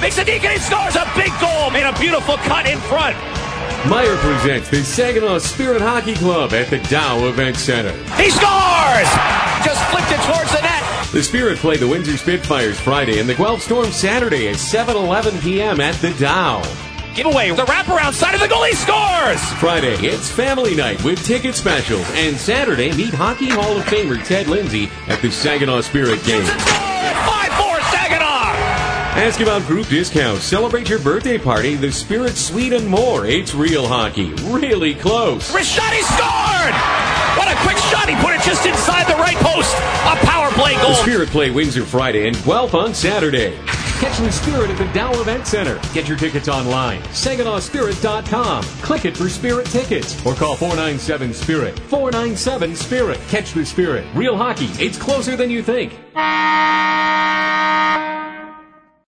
Makes a deke and he scores a big goal. Made a beautiful cut in front. Meyer presents the Saginaw Spirit Hockey Club at the Dow Event Center. He scores! Just flipped it towards the net. The Spirit play the Windsor Spitfires Friday and the Guelph Storm Saturday at 7:11 p.m. at the Dow. Giveaway, the wraparound side of the goal, he scores! Friday, it's family night with ticket specials. And Saturday, meet Hockey Hall of Famer Ted Lindsay at the Saginaw Spirit game. 5-4 Saginaw! Ask about group discounts. Celebrate your birthday party, the Spirit Suite, and more. It's real hockey. Really close. Rashadi scored! What a quick shot. He put it just inside the right post. A power play goal. The Spirit play Windsor Friday and Guelph on Saturday. Catch the Spirit at the Dow Event Center. Get your tickets online. SaginawSpirit.com. Click it for Spirit tickets or call 497-SPIRIT. 497-SPIRIT. Catch the Spirit. Real hockey. It's closer than you think.